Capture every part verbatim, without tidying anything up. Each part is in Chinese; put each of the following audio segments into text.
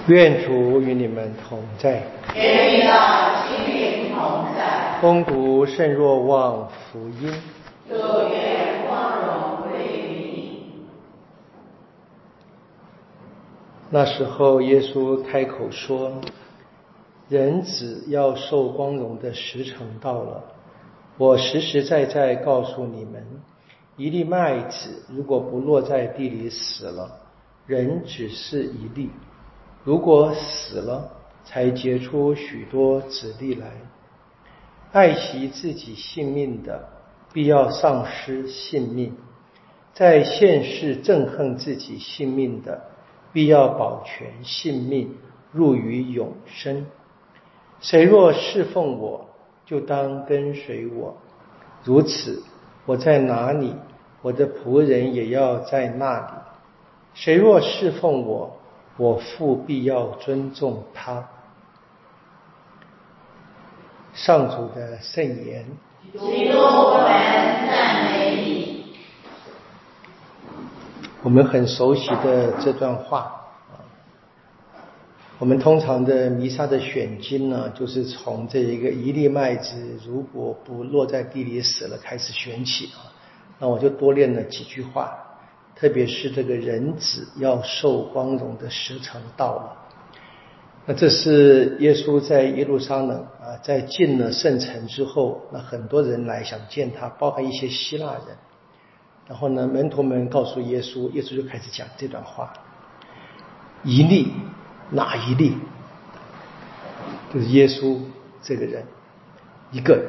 愿主与你们同在， 愿你的心灵同在。 恭读圣若望福音。 祝愿光荣归于你。 那时候，耶稣开口说：“人子要受光荣的时辰到了。我实实在在告诉你们，一粒麦子如果不落在地里死了，人只是一粒；如果死了，才结出许多子粒来。爱惜自己性命的，必要丧失性命；在现世憎恨自己性命的，必要保全性命，入于永生。谁若侍奉我，就当跟随我。如此，我在哪里，我的仆人也要在那里。谁若侍奉我，我父必要尊重他。”上主的圣言。 基督，我们赞美你。 我们很熟悉的这段话，我们通常的弥撒的选经呢，就是从这一个一粒麦子如果不落在地里死了开始选起啊。那我就多练了几句话，特别是这个人子要受光荣的时辰到了。那这是耶稣在耶路撒冷啊，在进了圣城之后，那很多人来想见他，包含一些希腊人。然后呢，门徒们告诉耶稣，耶稣就开始讲这段话：一粒，哪一粒？就是耶稣这个人，一个人。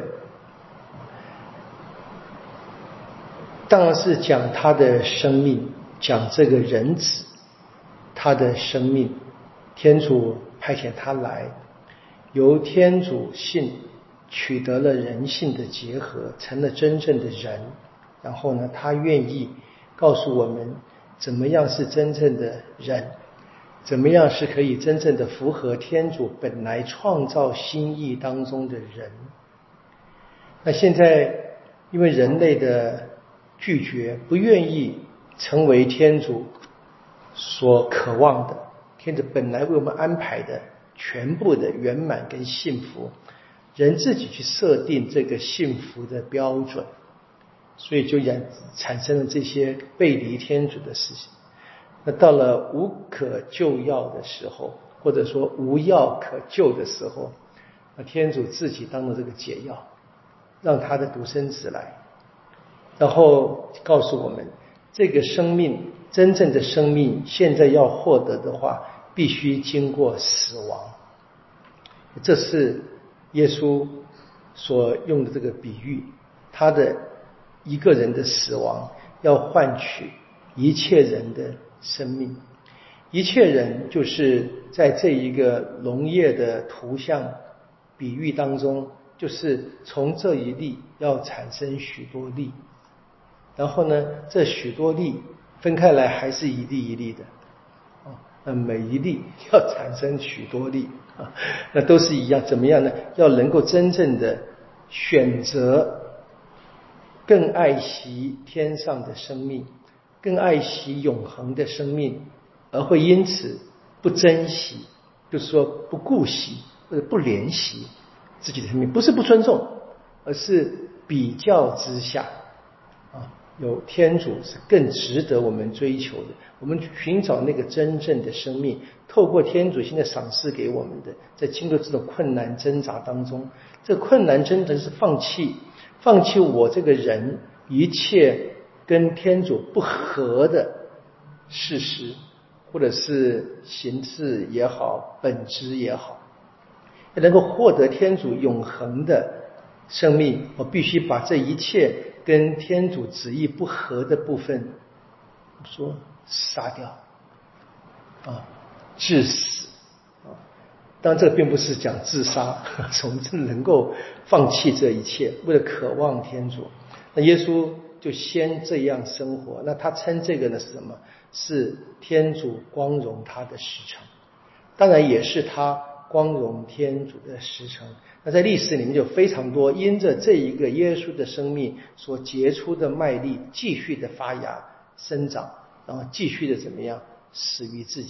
当然是讲他的生命，讲这个人子他的生命。天主派遣他来，由天主性取得了人性的结合，成了真正的人。然后呢，他愿意告诉我们怎么样是真正的人，怎么样是可以真正的符合天主本来创造心意当中的人。那现在因为人类的拒绝，不愿意成为天主所渴望的，天主本来为我们安排的全部的圆满跟幸福，人自己去设定这个幸福的标准，所以就产生了这些背离天主的事情。那到了无可救药的时候，或者说无药可救的时候，那天主自己当了这个解药，让他的独生子来，然后告诉我们，这个生命，真正的生命现在要获得的话，必须经过死亡。这是耶稣所用的这个比喻，他的一个人的死亡要换取一切人的生命。一切人就是在这一个农业的图像比喻当中，就是从这一粒要产生许多粒，然后呢，这许多粒分开来还是一粒一粒的，那每一粒要产生许多粒，那都是一样。怎么样呢？要能够真正的选择更爱惜天上的生命，更爱惜永恒的生命，而会因此不珍惜，就是说不顾惜或者不怜惜自己的生命。不是不尊重，而是比较之下啊，有天主是更值得我们追求的。我们寻找那个真正的生命，透过天主现在赏赐给我们的，在经过这种困难挣扎当中，这个困难真的是放弃放弃我这个人一切跟天主不合的事实，或者是形式也好，本质也好，能够获得天主永恒的生命，我必须把这一切跟天主旨意不合的部分说杀掉啊，致死啊。当然这并不是讲自杀，我们真能够放弃这一切，为了渴望天主。那耶稣就先这样生活，那他称这个呢是什么？是天主光荣他的时辰，当然也是他光荣天主的时辰。那在历史里面就非常多，因着这一个耶稣的生命所结出的麦粒，继续的发芽生长，然后继续的怎么样死于自己。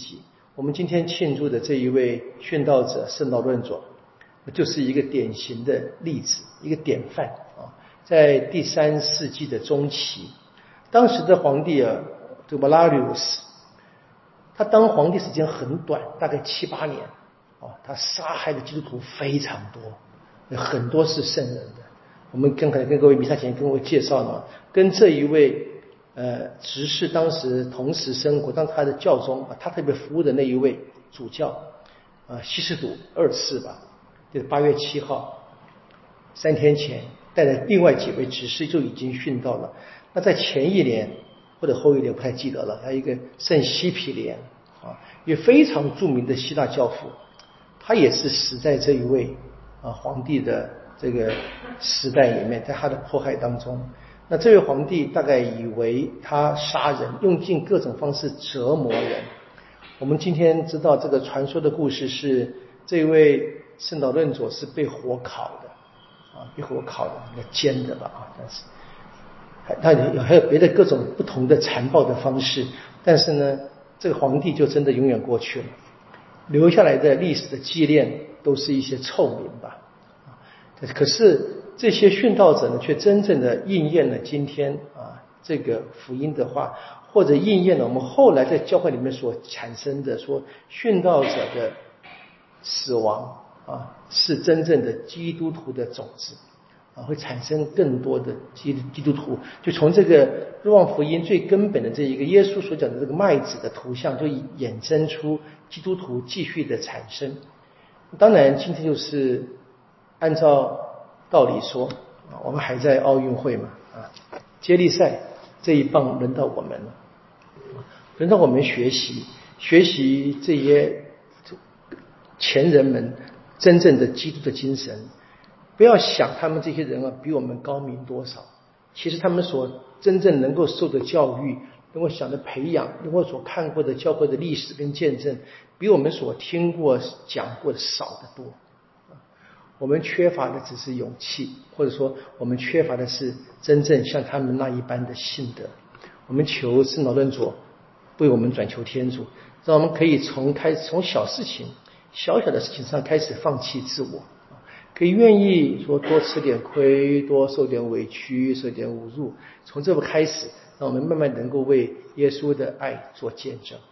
我们今天庆祝的这一位殉道者圣劳伦佐，就是一个典型的例子，一个典范啊。在第三世纪的中期，当时的皇帝啊，这个 Valerius， 他当皇帝时间很短，大概七八年啊，他杀害的基督徒非常多，很多是圣人的。我们刚才跟各位弥撒前跟我介绍呢，跟这一位呃执事当时同时生活，当他的教宗啊，他特别服务的那一位主教啊，西士笃二世吧，就是八月七号，三天前带着另外几位执事就已经殉道了。那在前一年或者后一年不太记得了，还有一个圣西皮连啊，也非常著名的希腊教父，他也是死在这一位啊皇帝的这个时代里面，在他的迫害当中。那这位皇帝大概以为他杀人，用尽各种方式折磨人。我们今天知道这个传说的故事是，这位圣劳伦佐是被火烤的啊，被火烤的，那煎的吧啊，但是还那还有别的各种不同的残暴的方式，但是呢，这个皇帝就真的永远过去了，留下来的历史的纪念都是一些臭名吧。可是这些殉道者呢，却真正的应验了今天啊这个福音的话，或者应验了我们后来在教会里面所产生的说，殉道者的死亡啊是真正的基督徒的种子啊，会产生更多的基基督徒。就从这个若望福音最根本的这一个耶稣所讲的这个麦子的图像，就衍生出基督徒继续的产生。当然今天就是按照道理说，我们还在奥运会嘛，啊，接力赛这一棒轮到我们了，轮到我们学习学习这些前人们真正的基督的精神。不要想他们这些人啊比我们高明多少，其实他们所真正能够受的教育，能够想的培养，能够所看过的教会的历史跟见证，比我们所听过讲过的少得多。我们缺乏的只是勇气，或者说我们缺乏的是真正像他们那一般的信德。我们求圣劳伦佐为我们转求天主，让我们可以从开从小事情小小的事情上开始放弃自我，可以愿意说多吃点亏，多受点委屈，受点侮辱，从这个开始，让我们慢慢能够为耶稣的爱做见证。